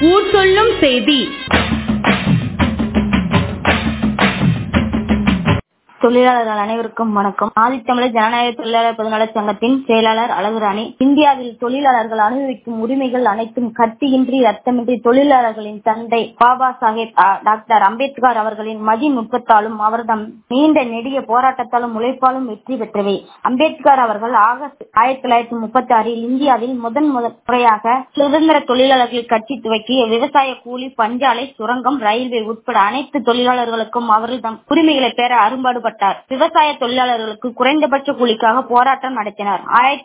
ஊர் சொல்லும் செய்தி. தொழிலாளர்கள் அனைவருக்கும் வணக்கம். ஆதித்தமிழர் ஜனநாயக தொழிலாளர் பொதுநலச் சங்கத்தின் செயலாளர் அழகுராணி. இந்தியாவில் தொழிலாளர்கள் அனுபவிக்கும் உரிமைகள் அனைத்தும் கத்தியின்றி ரத்தமின்றி தொழிலாளர்களின் தந்தை பாபா சாஹேப் டாக்டர் அம்பேத்கர் அவர்களின் மதி நுட்பத்தாலும் அவர்தம் நீண்ட நெடிய போராட்டத்தாலும் உழைப்பாலும் வெற்றி பெற்றவை. அம்பேத்கர் அவர்கள் ஆகஸ்ட் 1936 இந்தியாவில் முதன் முறையாக சுதந்திர தொழிலாளர்கள் கட்சி துவக்கி விவசாய கூலி, பஞ்சாலை, சுரங்கம், ரயில்வே உட்பட அனைத்து தொழிலாளர்களுக்கும் அவர்தம் உரிமைகளை பெற அரும்பாடுபட்டார். விவசாய தொழிலாளர்களுக்கு குறைந்தபட்ச கூலிக்காக போராட்டம் நடத்தினார்.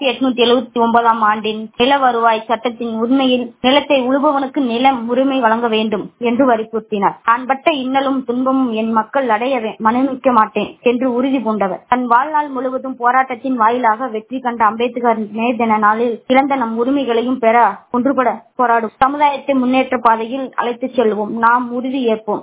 1879 ஆண்டின் நில வருவாய் சட்டத்தின் உண்மையில் நிலத்தை உழுபவனுக்கு நிலம் உரிமை வழங்க வேண்டும் என்று வலியுறுத்தினார். நான் பட்ட இன்னலும் துன்பமும் என் மக்கள் அடைய மனுமிக்க மாட்டேன் என்று உறுதி பூண்டவர். தன் வாழ்நாள் முழுவதும் போராட்டத்தின் வாயிலாக வெற்றி கண்ட அம்பேத்கர் மே தின நாளில் இழந்த நம் உரிமைகளையும் பெற ஒன்றுபட போராடும் சமுதாயத்தை முன்னேற்ற பாதையில் அழைத்துச் செல்வோம். நாம் உறுதி ஏற்போம்.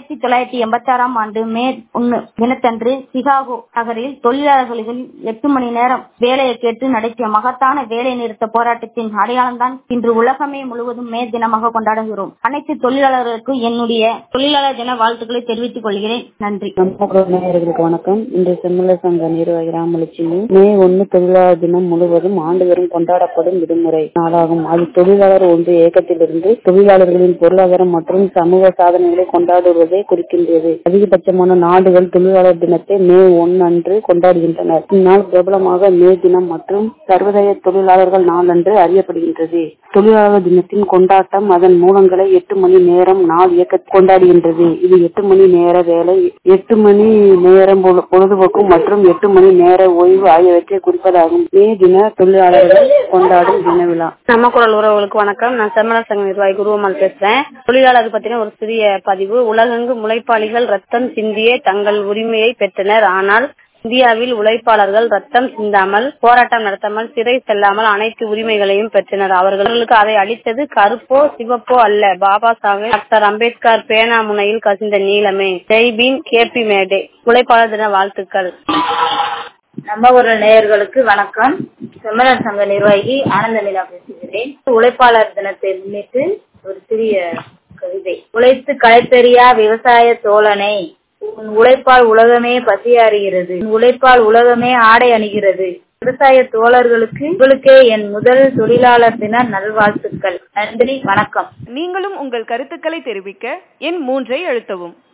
1986 ஆண்டு மே 1 தினத்தன்று சிகாகோ நகரில் தொழிலாளர்கள் 8 மணி நேரம் வேலையை கேட்டு நடத்திய மகத்தான வேலை நிறுத்த போராட்டத்தின் அடையாளம்தான் இன்று உலகமே முழுவதும் மே தினமாக கொண்டாடுகிறோம். அனைத்து தொழிலாளர்களுக்கும் என்னுடைய தொழிலாளர் தின வாழ்த்துக்களை தெரிவித்துக் கொள்கிறேன். நன்றி. நேயர்களுக்கு வணக்கம். இன்று செம்மலர் சங்க நிர்வாகி ராமலட்சுமி. மே 1 தொழிலாளர் தினம் முழுவதும் ஆண்டுதோறும் கொண்டாடப்படும் விடுமுறை நாளாகும். அது தொழிலாளர் ஒன்று இயக்கத்திலிருந்து தொழிலாளர்களின் பொருளாதாரம் மற்றும் சமூக சாதனைகளை கொண்டாடுவதை குறிக்கின்றது. அதிகபட்சமான நாடுகள் தொழிலாளர் தினத்தை மே 1 அன்று கொண்டாடுகின்றனர். இந்நாள் பிரபலமாக மே தினம் மற்றும் சர்வதேச தொழிலாளர்கள் நாள் அன்று அறியப்படுகின்றது. தொழிலாளர் தினத்தின் கொண்டாட்டம் அதன் மூலங்களை 8 மணி நேரம் நாள் இயக்க கொண்டாடுகின்றது. இது 8 மணி நேர வேலை, 8 மணி நேரம் பொழுதுபோக்கு மற்றும் 8 மணி நேர ஓய்வு ஆகியவற்றை குறிப்பதாகும். மே தின தொழிலாளர்கள் கொண்டாடும் தின விழா. நம்ம குரல் உறவுகளுக்கு வணக்கம். நான் செம்மலர் சங்க நிர்வாகி குருவம்மாள் பேசுறேன். தொழிலாளர்கள் பத்தின ஒரு சிறிய பதிவு. உலகெங்கும் உழைப்பாளிகள் ரத்தம் சிந்தியே தங்கள் உரிமையை பெற்றனர். ஆனால் இந்தியாவில் உழைப்பாளர்கள் ரத்தம் சிந்தாமல், போராட்டம் நடத்தாமல், சிறை செல்லாமல் அனைத்து உரிமைகளையும் பெற்றனர். அவர்களுக்கு அதை அளித்தது கருப்போ சிவப்போ அல்ல, பாபா சாஹேப் டாக்டர் அம்பேத்கர் பேனா முனையில் கசிந்த நீளமே. ஜெய்பீம், கேபி மேடே. உழைப்பாளர் தின வாழ்த்துக்கள். நம்ம ஒரு நேயர்களுக்கு வணக்கம். செம்மலர் சங்க நிர்வாகி ஆனந்த நிலா பேசுகிறேன். உழைப்பாளர் தினத்தை முன்னிட்டு ஒரு சிறிய கவிதை. உழைத்து களைத்தெறியா விவசாய தோழனை, உன் உழைப்பால் உலகமே பசியாறுகிறது, உன் உழைப்பால் உலகமே ஆடை அணிகிறது. விவசாய தோழர்களுக்கு உங்களுக்கே என் முதல் தொழிலாளர் தின நல்வாழ்த்துக்கள். நன்றி, வணக்கம். நீங்களும் உங்கள் கருத்துக்களை தெரிவிக்க எண் 3 அழுத்தவும்.